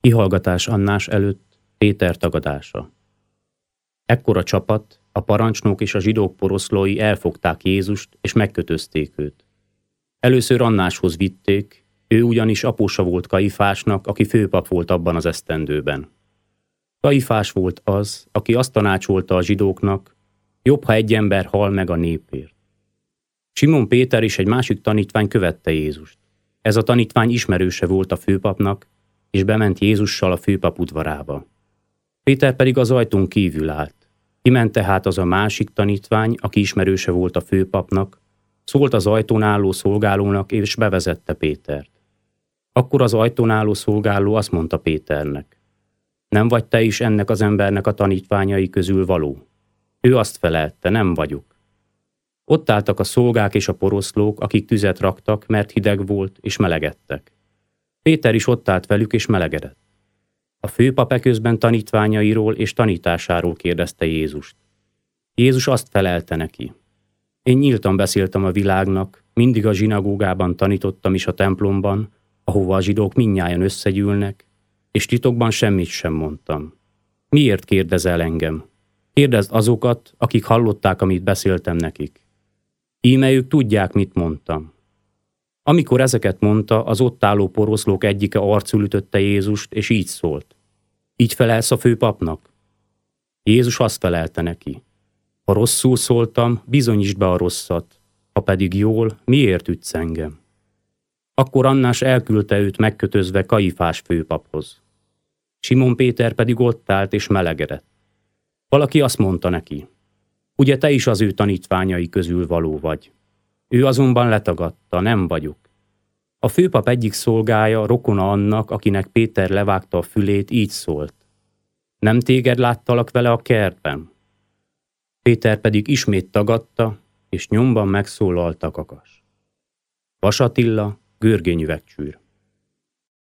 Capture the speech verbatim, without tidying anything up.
Kihallgatás Annás előtt Péter tagadása. Ekkor a csapat, a parancsnok és a zsidók poroszlói elfogták Jézust, és megkötözték őt. Először Annáshoz vitték, ő ugyanis apósa volt Kaifásnak, aki főpap volt abban az esztendőben. Kaifás volt az, aki azt tanácsolta a zsidóknak, jobb, ha egy ember hal meg a népért. Simon Péter és egy másik tanítvány követte Jézust. Ez a tanítvány ismerőse volt a főpapnak, és bement Jézussal a főpap udvarába. Péter pedig az ajtón kívül állt. Kiment tehát az a másik tanítvány, aki ismerőse volt a főpapnak, szólt az ajtón álló szolgálónak, és bevezette Pétert. Akkor az ajtón álló szolgáló azt mondta Péternek: nem vagy te is ennek az embernek a tanítványai közül való? Ő azt felelte: nem vagyok. Ott álltak a szolgák és a poroszlók, akik tüzet raktak, mert hideg volt, és melegedtek. Péter is ott állt velük, és melegedett. A főpap eközben tanítványairól és tanításáról kérdezte Jézust. Jézus azt felelte neki: én nyíltan beszéltem a világnak, mindig a zsinagógában tanítottam is a templomban, ahova a zsidók mindnyájan összegyűlnek, és titokban semmit sem mondtam. Miért kérdezel engem? Kérdezd azokat, akik hallották, amit beszéltem nekik. Íme ők tudják, mit mondtam. Amikor ezeket mondta, az ott álló poroszlók egyike arcul ütötte Jézust, és így szólt: így felelsz a főpapnak? Jézus azt felelte neki: ha rosszul szóltam, bizonyítsd be a rosszat, ha pedig jól, miért ütsz engem? Akkor Annás elküldte őt megkötözve Kaifás főpaphoz. Simon Péter pedig ott állt és melegedett. Valaki azt mondta neki: ugye te is az ő tanítványai közül való vagy. Ő azonban letagadta: nem vagyok. A főpap egyik szolgája, rokona annak, akinek Péter levágta a fülét, így szólt: nem téged láttalak vele a kertben? Péter pedig ismét tagadta, és nyomban megszólalt a kakas. Vas Attila, Görgényüvegcsűr.